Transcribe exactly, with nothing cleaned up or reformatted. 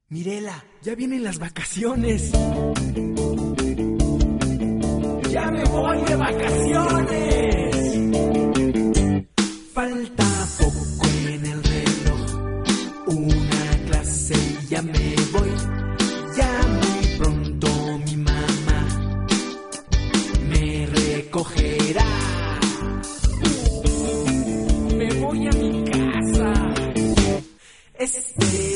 Mirela, ya vienen las vacaciones. ¡Ya me voy de vacaciones! Falta poco en el reloj, una clase y ya me voy. Ya muy pronto mi mamá me recogerá. Me voy a mi casa. Este